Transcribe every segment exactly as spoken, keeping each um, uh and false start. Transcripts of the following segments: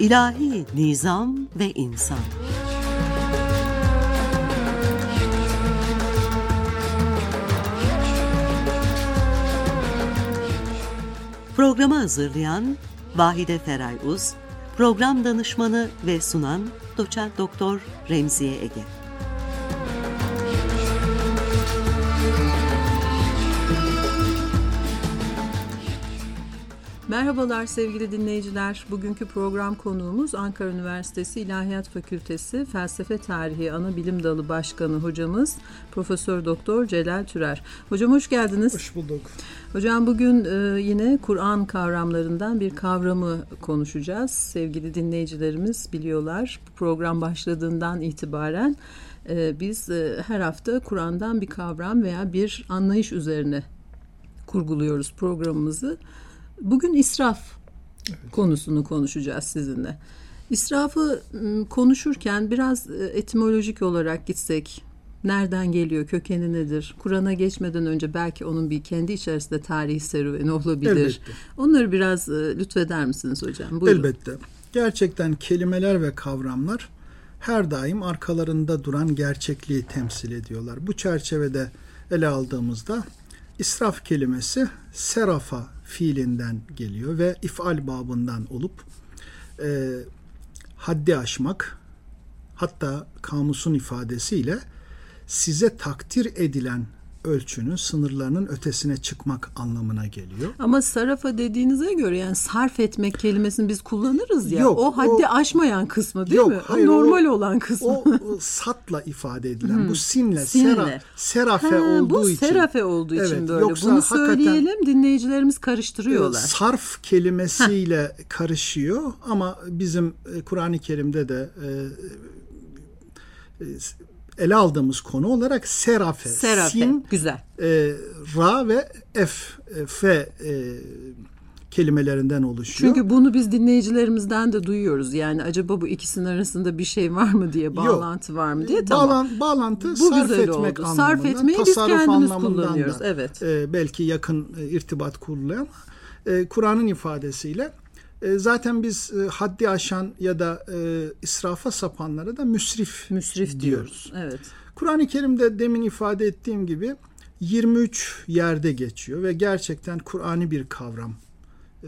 İlahi nizam ve insan. Programı hazırlayan Vahide Feray Uz, program danışmanı ve sunan Doçent Doktor Remziye Ege. Merhabalar sevgili dinleyiciler. Bugünkü program konuğumuz Ankara Üniversitesi İlahiyat Fakültesi Felsefe Tarihi Anabilim Dalı Başkanı hocamız Profesör Doktor Celal Türer. Hocam hoş geldiniz. Hoş bulduk. Hocam bugün e, yine Kur'an kavramlarından bir kavramı konuşacağız. Sevgili dinleyicilerimiz biliyorlar, bu program başladığından itibaren e, biz e, her hafta Kur'an'dan bir kavram veya bir anlayış üzerine kurguluyoruz programımızı. Bugün israf evet. konusunu konuşacağız sizinle. İsrafı konuşurken biraz etimolojik olarak gitsek, nereden geliyor, kökeni nedir? Kur'an'a geçmeden önce belki onun bir kendi içerisinde tarihi serüveni olabilir. Elbette. Onları biraz lütfeder misiniz hocam? Buyurun. Elbette. Gerçekten kelimeler ve kavramlar her daim arkalarında duran gerçekliği temsil ediyorlar. Bu çerçevede ele aldığımızda israf kelimesi serafa fiilinden geliyor ve ifal babından olup e, haddi aşmak, hatta kamusun ifadesiyle size takdir edilen ölçünün, sınırlarının ötesine çıkmak anlamına geliyor. Ama sarafa dediğinize göre yani sarf etmek kelimesini biz kullanırız ya. Yok, o haddi o, aşmayan kısmı değil yok, mi? Hayır, o normal o, olan kısmı. O, o satla ifade edilen hmm. bu sinle, sinle. Sera, serafe ha, olduğu bu için. Bu serafe olduğu evet, için böyle. Bunu söyleyelim, dinleyicilerimiz karıştırıyorlar. Sarf kelimesiyle karışıyor ama bizim Kur'an-ı Kerim'de de e, e, ele aldığımız konu olarak serafe, serafe sin, güzel. E, ra ve f, e, fe e, kelimelerinden oluşuyor. Çünkü bunu biz dinleyicilerimizden de duyuyoruz. Yani acaba bu ikisinin arasında bir şey var mı diye, bağlantı Yok. var mı diye. Tamam. Bağlan, bağlantı bu sarf etmek oldu. anlamında. Sarf etmeyi biz kendimiz kullanıyoruz. Da, evet. E, belki yakın e, irtibat kuruluyor ama e, Kur'an'ın ifadesiyle e, zaten biz e, haddi aşan ya da e, israfa sapanlara da müsrif, müsrif diyoruz. diyoruz. Evet. Kur'an-ı Kerim'de demin ifade ettiğim gibi yirmi üç yerde geçiyor ve gerçekten Kur'an'i bir kavram. E,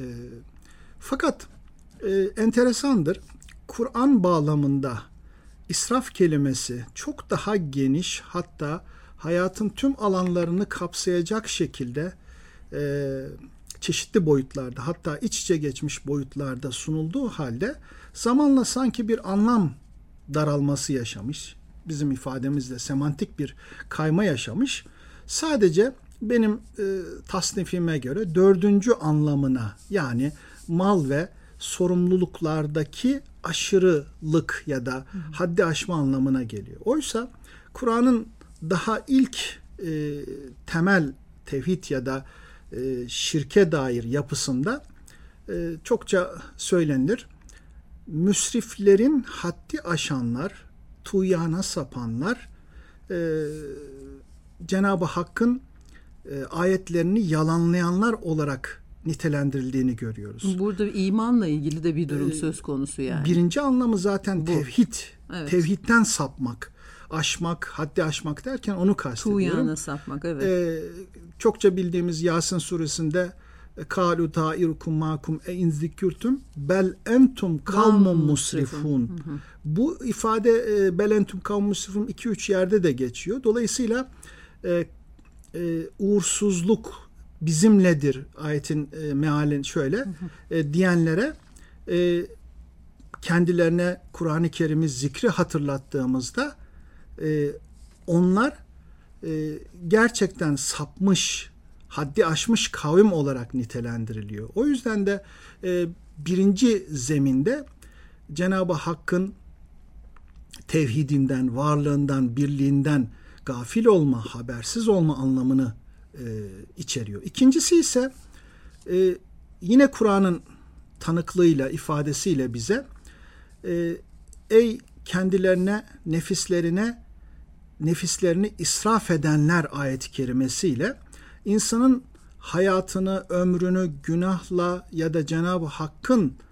fakat e, enteresandır. Kur'an bağlamında israf kelimesi çok daha geniş, hatta hayatın tüm alanlarını kapsayacak şekilde e, çeşitli boyutlarda, hatta iç içe geçmiş boyutlarda sunulduğu halde zamanla sanki bir anlam daralması yaşamış. Bizim ifademizle semantik bir kayma yaşamış. Sadece benim e, tasnifime göre dördüncü anlamına, yani mal ve sorumluluklardaki aşırılık ya da haddi aşma anlamına geliyor. Oysa Kur'an'ın daha ilk e, temel tevhid ya da e, şirke dair yapısında e, çokça söylenir. Müsriflerin, haddi aşanlar, tuğyana sapanlar e, Cenab-ı Hakk'ın e, ayetlerini yalanlayanlar olarak nitelendirildiğini görüyoruz. Burada imanla ilgili de bir durum ee, söz konusu yani. Birinci anlamı zaten Bu. tevhid. Evet. Tevhidden sapmak, aşmak, haddi aşmak derken onu kastediyorum. Tuğyana sapmak, evet. Ee, çokça bildiğimiz Yasin suresinde Kalu ta'irukum makum e in zikürtüm bel entum kavmun musrifun. Bu ifade e, bel entum kavmun musrifun iki üç yerde de geçiyor. Dolayısıyla e, e, uğursuzluk bizimledir ayetin e, mealin şöyle hı hı. E, diyenlere e, kendilerine Kur'an-ı Kerim'i zikri hatırlattığımızda e, onlar e, gerçekten sapmış, haddi aşmış kavim olarak nitelendiriliyor. O yüzden de e, birinci zeminde Cenab-ı Hakk'ın tevhidinden, varlığından, birliğinden gafil olma, habersiz olma anlamını e, içeriyor. İkincisi ise e, yine Kur'an'ın tanıklığıyla, ifadesiyle bize e, ey kendilerine, nefislerine, nefislerini israf edenler ayet-i kerimesiyle insanın hayatını, ömrünü günahla ya da Cenab-ı Hakk'ın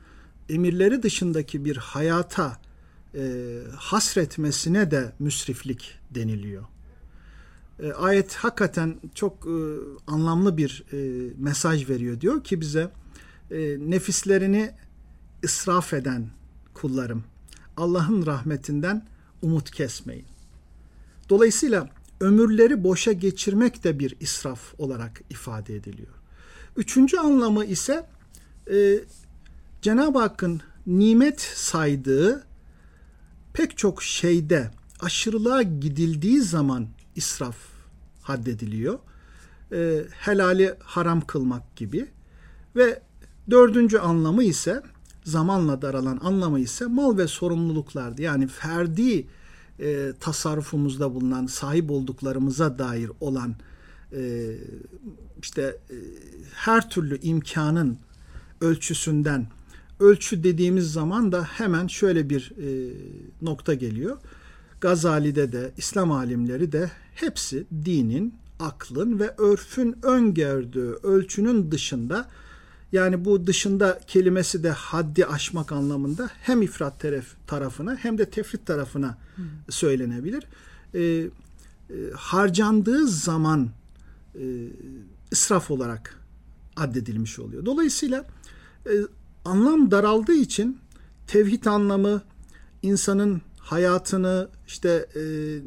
emirleri dışındaki bir hayata e, hasretmesine de müsriflik deniliyor. E, ayet hakikaten çok e, anlamlı bir e, mesaj veriyor. Diyor ki bize e, nefislerini israf eden kullarım, Allah'ın rahmetinden umut kesmeyin. Dolayısıyla ömürleri boşa geçirmek de bir israf olarak ifade ediliyor. Üçüncü anlamı ise e, Cenab-ı Hakk'ın nimet saydığı pek çok şeyde aşırılığa gidildiği zaman israf haddediliyor. E, helali haram kılmak gibi. Ve dördüncü anlamı ise, zamanla daralan anlamı ise mal ve sorumluluklardı. Yani ferdi e, tasarrufumuzda bulunan, sahip olduklarımıza dair olan e, işte e, her türlü imkanın ölçüsünden, ölçü dediğimiz zaman da hemen şöyle bir e, nokta geliyor. Gazali'de de, İslam alimleri de hepsi dinin, aklın ve örfün öngördüğü ölçünün dışında, yani bu dışında kelimesi de haddi aşmak anlamında hem ifrat taraf, tarafına hem de tefrit tarafına hmm. söylenebilir. E, e, harcandığı zaman e, israf olarak addedilmiş oluyor. Dolayısıyla e, anlam daraldığı için tevhid anlamı, insanın hayatını işte e,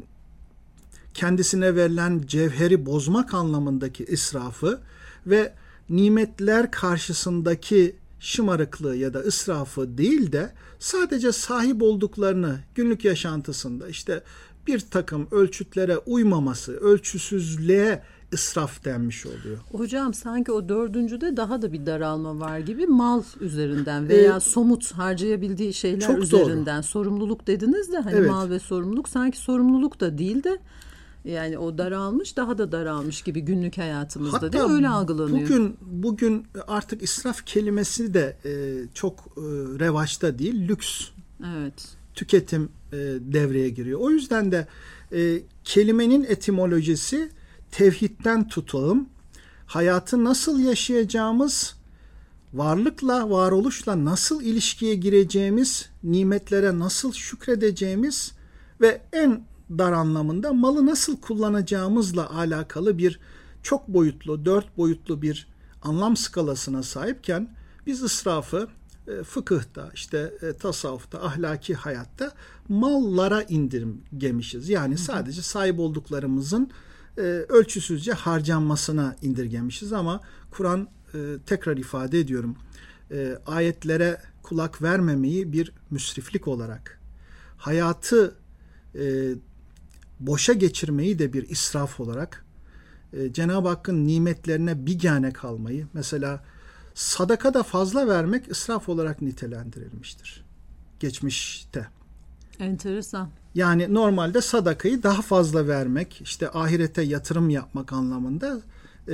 kendisine verilen cevheri bozmak anlamındaki israfı ve nimetler karşısındaki şımarıklığı ya da israfı değil de sadece sahip olduklarını günlük yaşantısında işte bir takım ölçütlere uymaması, ölçüsüzlüğe israf denmiş oluyor. Hocam sanki o dördüncüde daha da bir daralma var gibi, mal üzerinden veya ee, somut harcayabildiği şeyler üzerinden doğru. Sorumluluk dediniz de hani evet. Mal ve sorumluluk, sanki sorumluluk da değil de yani o daralmış, daha da daralmış gibi günlük hayatımızda. Hatta değil öyle algılanıyor. Bugün bugün artık israf kelimesi de e, çok e, revaçta değil, lüks. Evet. Tüketim e, devreye giriyor. O yüzden de e, kelimenin etimolojisi tevhidden tutalım. Hayatı nasıl yaşayacağımız, varlıkla, varoluşla nasıl ilişkiye gireceğimiz, nimetlere nasıl şükredeceğimiz ve en dar anlamında malı nasıl kullanacağımızla alakalı bir çok boyutlu, dört boyutlu bir anlam skalasına sahipken biz israfı e, fıkıhta, işte e, tasavvufta, ahlaki hayatta mallara indirgemişiz. Yani hı hı. sadece sahip olduklarımızın e, ölçüsüzce harcanmasına indirgemişiz ama Kur'an e, tekrar ifade ediyorum e, ayetlere kulak vermemeyi bir müsriflik olarak, hayatı e, boşa geçirmeyi de bir israf olarak, e, Cenab-ı Hakk'ın nimetlerine bigane kalmayı, mesela sadakada fazla vermek israf olarak nitelendirilmiştir geçmişte. Enteresan. Yani normalde sadakayı daha fazla vermek, işte ahirete yatırım yapmak anlamında e,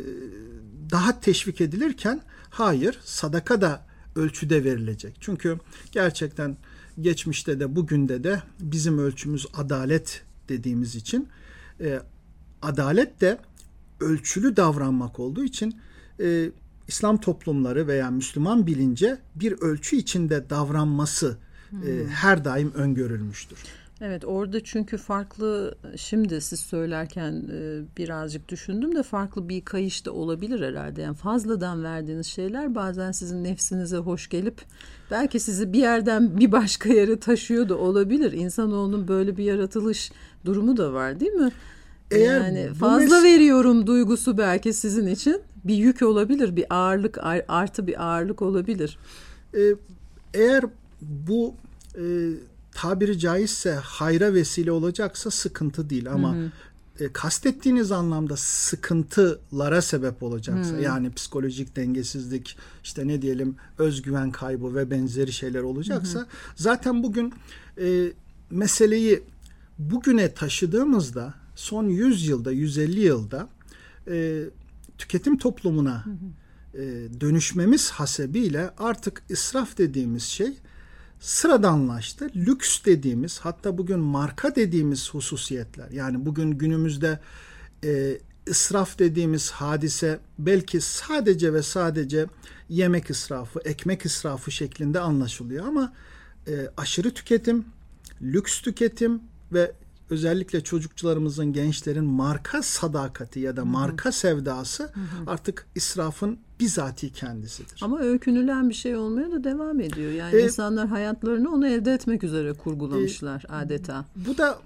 daha teşvik edilirken, hayır, sadaka da ölçüde verilecek. Çünkü gerçekten geçmişte de bugün de bizim ölçümüz adalet dediğimiz için, e, adalet de ölçülü davranmak olduğu için e, İslam toplumları veya Müslüman bilince bir ölçü içinde davranması hmm. e, her daim öngörülmüştür. Evet, orada çünkü farklı, şimdi siz söylerken e, birazcık düşündüm de farklı bir kayış da olabilir herhalde. Yani fazladan verdiğiniz şeyler bazen sizin nefsinize hoş gelip belki sizi bir yerden bir başka yere taşıyor da olabilir. İnsanoğlunun böyle bir yaratılış durumu da var, değil mi? Eğer yani fazla mes- veriyorum duygusu belki sizin için bir yük olabilir, bir ağırlık, artı bir ağırlık olabilir. Ee, eğer bu e, tabiri caizse hayra vesile olacaksa sıkıntı değil ama hı hı. E, kastettiğiniz anlamda sıkıntılara sebep olacaksa, hı. yani psikolojik dengesizlik, işte ne diyelim özgüven kaybı ve benzeri şeyler olacaksa, hı hı. zaten bugün e, meseleyi bugüne taşıdığımızda son yüz yılda, yüz elli yılda e, tüketim toplumuna hı hı. E, dönüşmemiz hasebiyle artık israf dediğimiz şey sıradanlaştı. Lüks dediğimiz, hatta bugün marka dediğimiz hususiyetler, yani bugün günümüzde e, israf dediğimiz hadise belki sadece ve sadece yemek israfı, ekmek israfı şeklinde anlaşılıyor ama e, aşırı tüketim, lüks tüketim ve özellikle çocukçularımızın, gençlerin marka sadakati ya da marka hı hı. sevdası hı hı. artık israfın bizatihi kendisidir. Ama öykünülen bir şey olmaya da devam ediyor. Yani ee, insanlar hayatlarını onu elde etmek üzere kurgulamışlar e, adeta. Bu da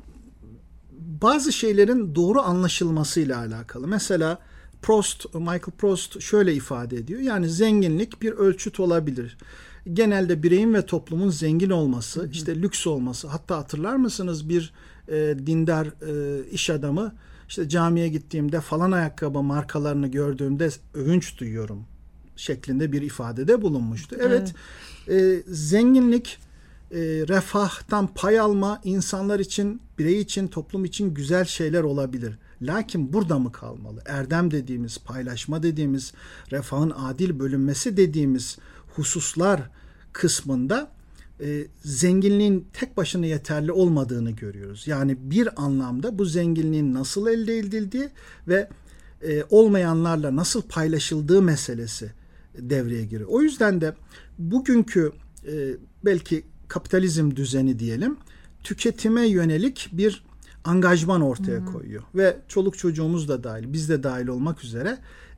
bazı şeylerin doğru anlaşılmasıyla alakalı. Mesela Proust, Michael Proust şöyle ifade ediyor. Yani zenginlik bir ölçüt olabilir. Genelde bireyin ve toplumun zengin olması, hı hı. işte lüks olması. Hatta hatırlar mısınız bir e, dindar e, iş adamı işte camiye gittiğimde falan ayakkabı markalarını gördüğümde övünç duyuyorum şeklinde bir ifadede bulunmuştu. Evet, evet. E, zenginlik, e, refahtan pay alma insanlar için, birey için, toplum için güzel şeyler olabilir. Lakin burada mı kalmalı? Erdem dediğimiz, paylaşma dediğimiz, refahın adil bölünmesi dediğimiz hususlar kısmında e, zenginliğin tek başına yeterli olmadığını görüyoruz. Yani bir anlamda bu zenginliğin nasıl elde edildiği ve e, olmayanlarla nasıl paylaşıldığı meselesi devreye giriyor. O yüzden de bugünkü e, belki kapitalizm düzeni diyelim, tüketime yönelik bir angajman ortaya hmm. koyuyor. Ve çoluk çocuğumuz da dahil, biz de dahil olmak üzere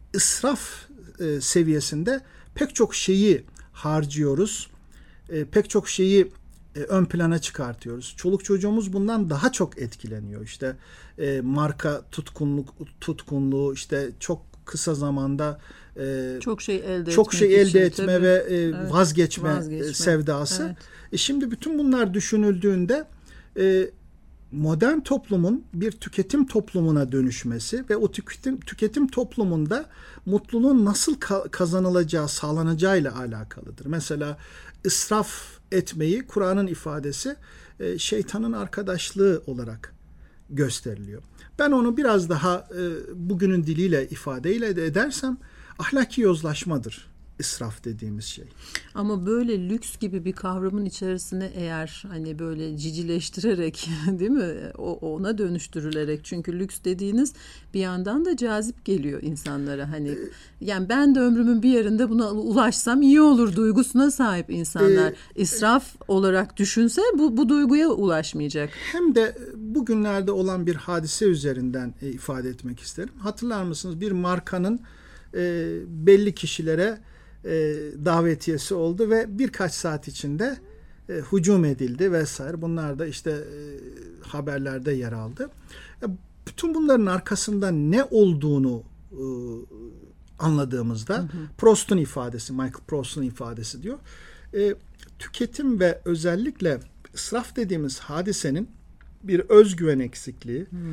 israf e, seviyesinde pek çok şeyi harcıyoruz. E, pek çok şeyi e, ön plana çıkartıyoruz. Çoluk çocuğumuz bundan daha çok etkileniyor. İşte e, marka tutkunluk, tutkunluğu, işte çok kısa zamanda e, çok şey elde çok şey elde için, etme tabii. ve e, evet. vazgeçme, vazgeçme sevdası. Evet. E, şimdi bütün bunlar düşünüldüğünde e, modern toplumun bir tüketim toplumuna dönüşmesi ve o tüketim, tüketim toplumunda mutluluğun nasıl ka- kazanılacağı, sağlanacağıyla alakalıdır. Mesela israf etmeyi Kur'an'ın ifadesi e, şeytanın arkadaşlığı olarak gösteriliyor. Ben onu biraz daha e, bugünün diliyle ifadeyle edersem ahlaki yozlaşmadır israf dediğimiz şey. Ama böyle lüks gibi bir kavramın içerisine eğer hani böyle cicileştirerek değil mi o ona dönüştürülerek, çünkü lüks dediğiniz bir yandan da cazip geliyor insanlara, hani yani ben de ömrümün bir yerinde buna ulaşsam iyi olur duygusuna sahip insanlar. Ee, İsraf olarak düşünse bu bu duyguya ulaşmayacak. Hem de bugünlerde olan bir hadise üzerinden e, ifade etmek isterim. Hatırlar mısınız, bir markanın e, belli kişilere E, davetiyesi oldu ve birkaç saat içinde e, hücum edildi vesaire. Bunlar da işte e, haberlerde yer aldı. E, bütün bunların arkasında ne olduğunu e, anladığımızda, hı hı. Proust'un ifadesi, Michael Proust'un ifadesi diyor. E, tüketim ve özellikle israf dediğimiz hadisenin bir özgüven eksikliği, hmm.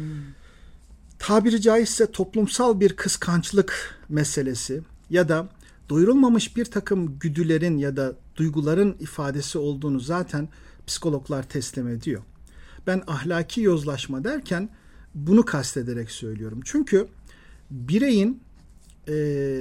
tabiri caizse toplumsal bir kıskançlık meselesi ya da doyurulmamış bir takım güdülerin ya da duyguların ifadesi olduğunu zaten psikologlar teslim ediyor. Ben ahlaki yozlaşma derken bunu kastederek söylüyorum. Çünkü bireyin e,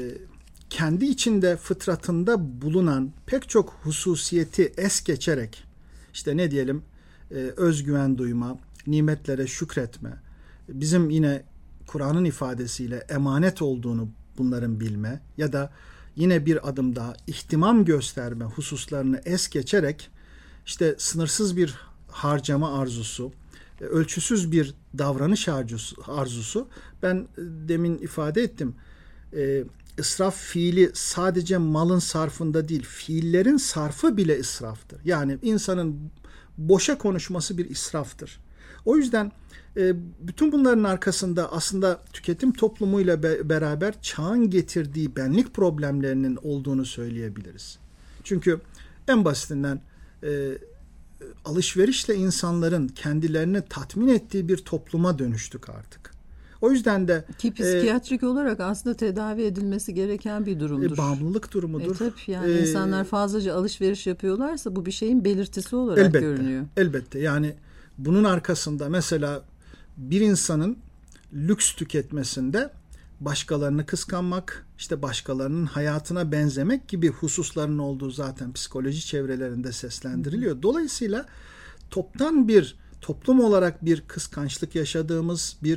kendi içinde fıtratında bulunan pek çok hususiyeti es geçerek, işte ne diyelim, e, özgüven duyma, nimetlere şükretme, bizim yine Kur'an'ın ifadesiyle emanet olduğunu bunların bilme ya da yine bir adım daha ihtimam gösterme hususlarını es geçerek işte sınırsız bir harcama arzusu, ölçüsüz bir davranış arzusu. Ben demin ifade ettim. E, israf fiili sadece malın sarfında değil, fiillerin sarfı bile israftır. Yani insanın boşa konuşması bir israftır. O yüzden e, bütün bunların arkasında aslında tüketim toplumuyla be- beraber çağın getirdiği benlik problemlerinin olduğunu söyleyebiliriz. Çünkü en basitinden e, alışverişle insanların kendilerini tatmin ettiği bir topluma dönüştük artık. O yüzden de ki psikiyatrik e, olarak aslında tedavi edilmesi gereken bir durumdur. E, bağımlılık durumudur. E, tabii yani e, insanlar fazlaca alışveriş yapıyorlarsa bu bir şeyin belirtisi olarak elbette, görünüyor. Elbette. Yani bunun arkasında mesela bir insanın lüks tüketmesinde başkalarını kıskanmak, işte başkalarının hayatına benzemek gibi hususların olduğu zaten psikoloji çevrelerinde seslendiriliyor. Dolayısıyla toptan bir toplum olarak bir kıskançlık yaşadığımız, bir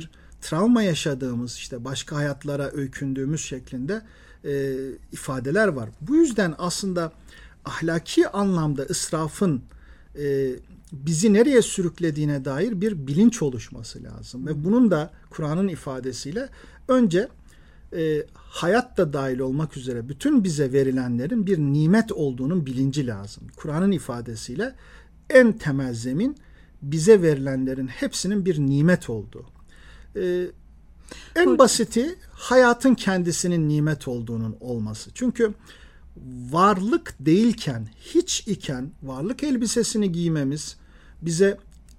travma yaşadığımız, işte başka hayatlara öykündüğümüz şeklinde e, ifadeler var. Bu yüzden aslında ahlaki anlamda israfın e, bizi nereye sürüklediğine dair bir bilinç oluşması lazım. Ve bunun da Kur'an'ın ifadesiyle önce e, hayat da dahil olmak üzere bütün bize verilenlerin bir nimet olduğunun bilinci lazım. Kur'an'ın ifadesiyle en temel zemin bize verilenlerin hepsinin bir nimet olduğu. Ee, en basiti hayatın kendisinin nimet olduğunun olması. Çünkü varlık değilken, hiç iken varlık elbisesini giymemiz bize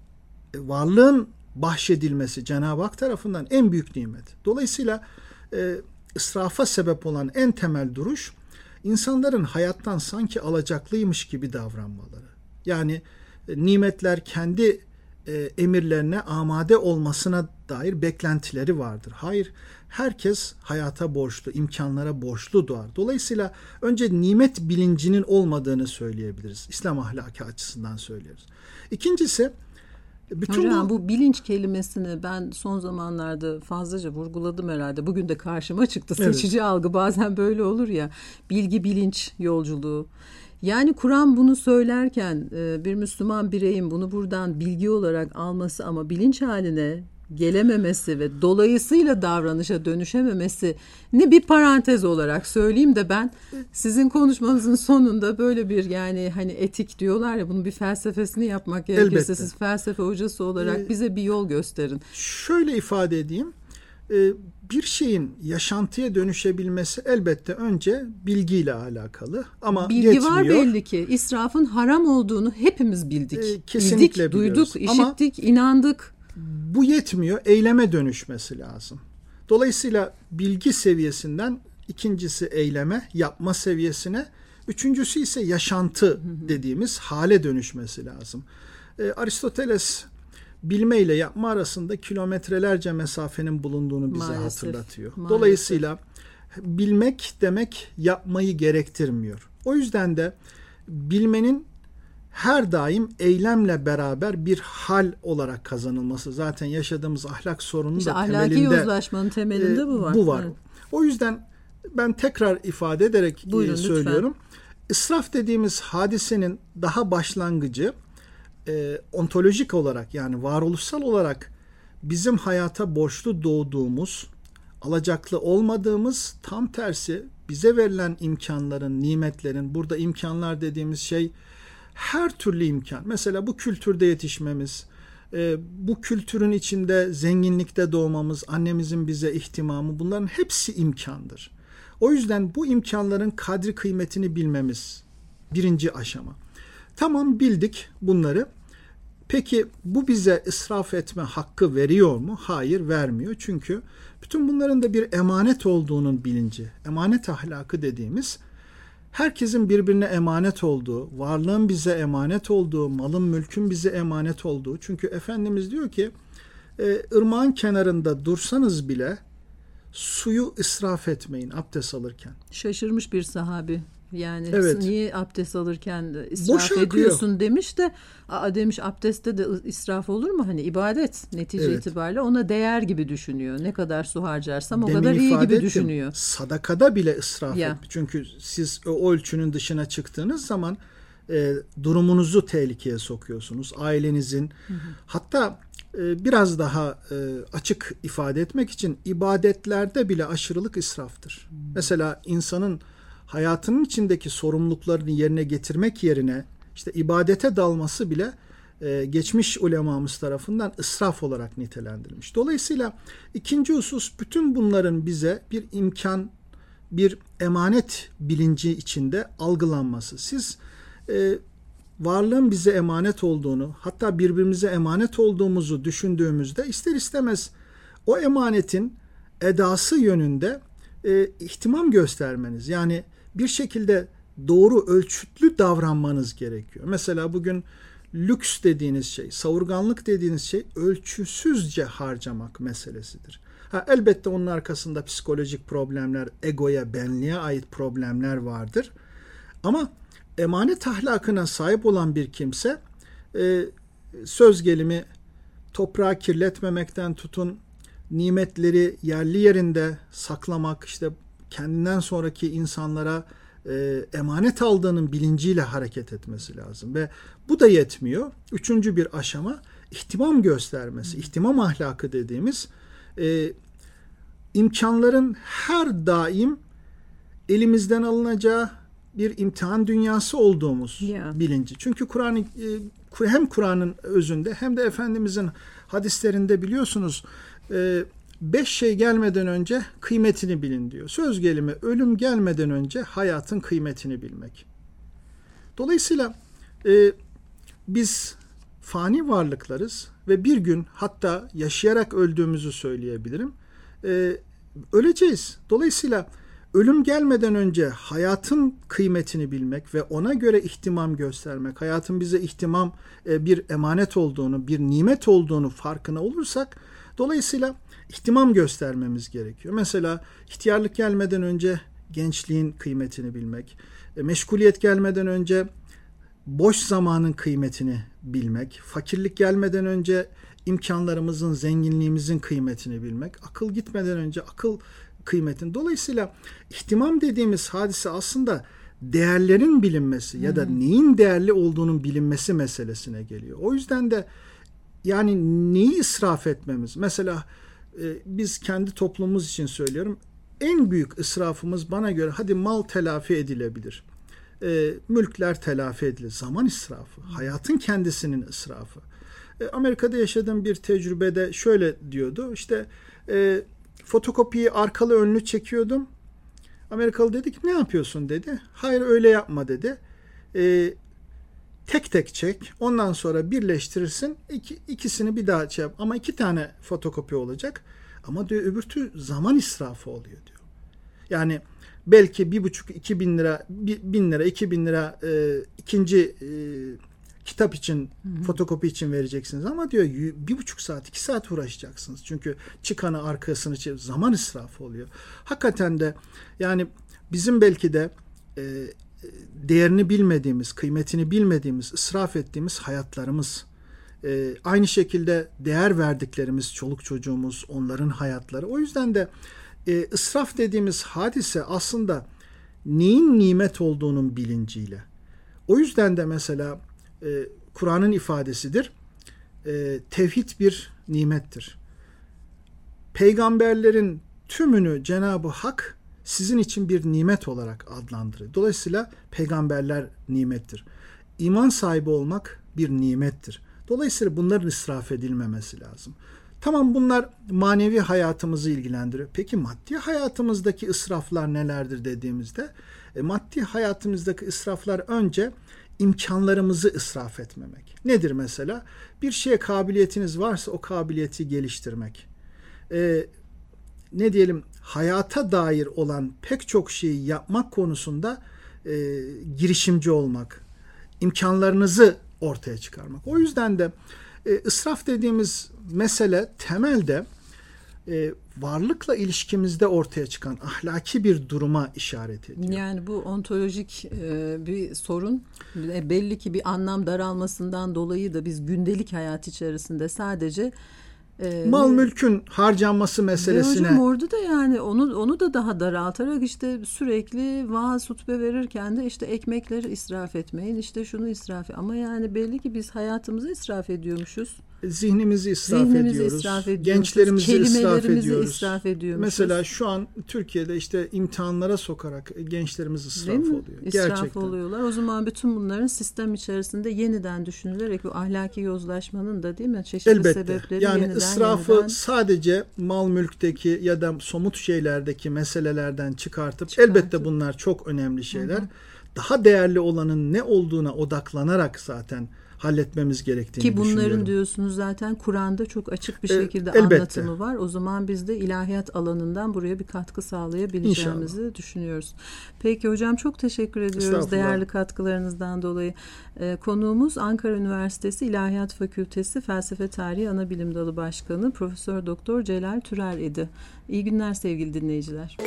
varlığın bahşedilmesi Cenab-ı Hak tarafından en büyük nimet. Dolayısıyla e, israfa sebep olan en temel duruş insanların hayattan sanki alacaklıymış gibi davranmaları. Yani e, nimetler kendi e, emirlerine amade olmasına dair beklentileri vardır. Hayır, herkes hayata borçlu, imkanlara borçlu doğar. Dolayısıyla önce nimet bilincinin olmadığını söyleyebiliriz. İslam ahlakı açısından söylüyoruz. İkincisi, bütün Hocam bu, bu bilinç kelimesini ben son zamanlarda fazlaca vurguladım herhalde. Bugün de karşıma çıktı. Seçici evet. algı bazen böyle olur ya. Bilgi bilinç yolculuğu. Yani Kur'an bunu söylerken bir Müslüman bireyin bunu buradan bilgi olarak alması ama bilinç haline gelememesi ve dolayısıyla davranışa dönüşememesi ne bir parantez olarak söyleyeyim de ben sizin konuşmanızın sonunda böyle bir yani hani etik diyorlar ya bunun bir felsefesini yapmak gerekirse elbette. Siz felsefe hocası olarak ee, bize bir yol gösterin. Şöyle ifade edeyim. Bir şeyin yaşantıya dönüşebilmesi elbette önce bilgiyle alakalı ama bilgi yetmiyor. Var belli ki israfın haram olduğunu hepimiz bildik. Ee, kesinlikle bildik, biliyoruz. duyduk, işittik, ama inandık. Bu yetmiyor, eyleme dönüşmesi lazım. Dolayısıyla bilgi seviyesinden ikincisi eyleme, yapma seviyesine, üçüncüsü ise yaşantı dediğimiz hale dönüşmesi lazım. Ee, Aristoteles bilme ile yapma arasında kilometrelerce mesafenin bulunduğunu bize maalesef, hatırlatıyor. Maalesef. Dolayısıyla bilmek demek yapmayı gerektirmiyor. O yüzden de bilmenin her daim eylemle beraber bir hal olarak kazanılması. Zaten yaşadığımız ahlak sorununun işte da ahlaki temelinde. Yozlaşmanın temelinde e, bu var. Bu var. Evet. O yüzden ben tekrar ifade ederek Buyurun, e, söylüyorum. Lütfen. İsraf dediğimiz hadisenin daha başlangıcı e, ontolojik olarak yani varoluşsal olarak bizim hayata borçlu doğduğumuz, alacaklı olmadığımız, tam tersi bize verilen imkanların, nimetlerin, burada imkanlar dediğimiz şey her türlü imkan. Mesela bu kültürde yetişmemiz, e, bu kültürün içinde zenginlikte doğmamız, annemizin bize ihtimamı, bunların hepsi imkandır. O yüzden bu imkanların kadri kıymetini bilmemiz birinci aşama. Tamam, bildik bunları. Peki bu bize israf etme hakkı veriyor mu? Hayır, vermiyor. Çünkü bütün bunların da bir emanet olduğunun bilinci, emanet ahlakı dediğimiz, herkesin birbirine emanet olduğu, varlığın bize emanet olduğu, malın mülkün bize emanet olduğu. Çünkü Efendimiz diyor ki, e, ırmağın kenarında dursanız bile suyu israf etmeyin abdest alırken. Şaşırmış bir sahabi. Yani evet. Niye abdest alırken israf Boşa ediyorsun akıyor. Demiş de aa demiş abdestte de israf olur mu? Hani ibadet netice evet. itibariyle ona değer gibi düşünüyor. Ne kadar su harcarsam o Demin kadar iyi gibi ettim. Düşünüyor. Sadakada bile israf et. Çünkü siz o ölçünün dışına çıktığınız zaman e, durumunuzu tehlikeye sokuyorsunuz. Ailenizin hı hı. hatta e, biraz daha e, açık ifade etmek için ibadetlerde bile aşırılık israftır. Hı. Mesela insanın hayatının içindeki sorumluluklarını yerine getirmek yerine işte ibadete dalması bile e, geçmiş ulemamız tarafından israf olarak nitelendirilmiş. Dolayısıyla ikinci husus, bütün bunların bize bir imkan, bir emanet bilinci içinde algılanması. Siz e, varlığın bize emanet olduğunu, hatta birbirimize emanet olduğumuzu düşündüğümüzde ister istemez o emanetin edası yönünde e, ihtimam göstermeniz, yani bir şekilde doğru ölçütlü davranmanız gerekiyor. Mesela bugün lüks dediğiniz şey, savurganlık dediğiniz şey ölçüsüzce harcamak meselesidir. Ha, elbette onun arkasında psikolojik problemler, egoya, benliğe ait problemler vardır. Ama emanet ahlakına sahip olan bir kimse e, söz gelimi toprağı kirletmemekten tutun, nimetleri yerli yerinde saklamak, işte kendinden sonraki insanlara e, emanet aldığının bilinciyle hareket etmesi lazım. Ve bu da yetmiyor. Üçüncü bir aşama ihtimam göstermesi. İhtimam ahlakı dediğimiz e, imkanların her daim elimizden alınacağı bir imtihan dünyası olduğumuz yeah. bilinci. Çünkü Kur'an hem Kur'an'ın özünde hem de Efendimizin hadislerinde biliyorsunuz beş şey gelmeden önce kıymetini bilin diyor. Söz gelimi ölüm gelmeden önce hayatın kıymetini bilmek. Dolayısıyla e, biz fani varlıklarız ve bir gün hatta yaşayarak öldüğümüzü söyleyebilirim. E, öleceğiz. Dolayısıyla ölüm gelmeden önce hayatın kıymetini bilmek ve ona göre ihtimam göstermek, hayatın bize ihtimam e, bir emanet olduğunu, bir nimet olduğunu farkına olursak, dolayısıyla ihtimam göstermemiz gerekiyor. Mesela ihtiyarlık gelmeden önce gençliğin kıymetini bilmek, e, meşguliyet gelmeden önce boş zamanın kıymetini bilmek, fakirlik gelmeden önce imkanlarımızın, zenginliğimizin kıymetini bilmek, akıl gitmeden önce akıl kıymetini. Dolayısıyla ihtimam dediğimiz hadise aslında değerlerin bilinmesi ya da neyin değerli olduğunun bilinmesi meselesine geliyor. O yüzden de yani neyi israf etmemiz? Mesela e, biz kendi toplumumuz için söylüyorum. En büyük israfımız bana göre hadi mal telafi edilebilir. E, mülkler telafi edilir. Zaman israfı. Hayatın kendisinin israfı. E, Amerika'da yaşadığım bir tecrübede şöyle diyordu. İşte e, fotokopiyi arkalı önlü çekiyordum. Amerikalı dedi ki ne yapıyorsun dedi. Hayır öyle yapma dedi. E, tek tek çek. Ondan sonra birleştirirsin. İki, ikisini bir daha çek. Ama iki tane fotokopi olacak. Ama diyor öbürtü zaman israfı oluyor diyor. Yani belki bir buçuk iki bin lira, bir, bin lira, iki bin lira e, ikinci e, kitap için, hı hı. fotokopi için vereceksiniz ama diyor bir buçuk saat, iki saat uğraşacaksınız. Çünkü çıkanı arkasını çevir, zaman israfı oluyor. Hakikaten de yani bizim belki de e, değerini bilmediğimiz, kıymetini bilmediğimiz, israf ettiğimiz hayatlarımız, e, aynı şekilde değer verdiklerimiz, çoluk çocuğumuz, onların hayatları. O yüzden de e, israf dediğimiz hadise aslında neyin nimet olduğunun bilinciyle. O yüzden de mesela e, Kur'an'ın ifadesidir. E, tevhid bir nimettir. Peygamberlerin tümünü Cenab-ı Hak sizin için bir nimet olarak adlandırır. Dolayısıyla peygamberler nimettir. İman sahibi olmak bir nimettir. Dolayısıyla bunların israf edilmemesi lazım. Tamam, bunlar manevi hayatımızı ilgilendiriyor. Peki maddi hayatımızdaki israflar nelerdir dediğimizde, e, maddi hayatımızdaki israflar önce imkanlarımızı israf etmemek. Nedir mesela? Bir şeye kabiliyetiniz varsa o kabiliyeti geliştirmek. E, ne diyelim, hayata dair olan pek çok şeyi yapmak konusunda e, girişimci olmak, imkanlarınızı ortaya çıkarmak. O yüzden de e, israf dediğimiz mesele temelde e, varlıkla ilişkimizde ortaya çıkan ahlaki bir duruma işaret ediyor. Yani bu ontolojik e, bir sorun. E, belli ki bir anlam daralmasından dolayı da biz gündelik hayat içerisinde sadece Ee, mal mülkün harcanması meselesine. Hocam orada da yani onu onu da daha daraltarak işte sürekli vaaz hutbe verirken de işte ekmekleri israf etmeyin, işte şunu israf et. Ama yani belli ki biz hayatımızı israf ediyormuşuz. Zihnimizi israf Zihnimizi ediyoruz. israf ediyoruz. Gençlerimizi israf ediyoruz. israf ediyormuşuz. Mesela şu an Türkiye'de işte imtihanlara sokarak gençlerimiz israf oluyor. İsraf Gerçekten. oluyorlar. O zaman bütün bunların sistem içerisinde yeniden düşünülerek bu ahlaki yozlaşmanın da değil mi çeşitli Elbette. sebepleri yani yeniden israfı yeniden... sadece mal mülkteki ya da somut şeylerdeki meselelerden çıkartıp, çıkartıp elbette bunlar çok önemli şeyler. Hı hı. Daha değerli olanın ne olduğuna odaklanarak zaten halletmemiz gerektiğini Ki bunların düşünüyorum. diyorsunuz zaten Kur'an'da çok açık bir şekilde e, anlatımı var. O zaman biz de ilahiyat alanından buraya bir katkı sağlayabileceğimizi İnşallah. düşünüyoruz. Peki hocam, çok teşekkür ediyoruz değerli katkılarınızdan dolayı. Ee, konuğumuz Ankara Üniversitesi İlahiyat Fakültesi Felsefe Tarihi Anabilim Dalı Başkanı Profesör Doktor Celal Türer idi. İyi günler sevgili dinleyiciler.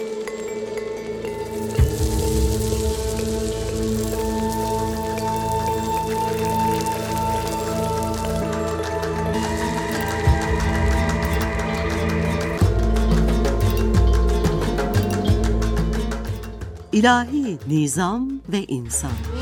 İlahi nizam ve insan.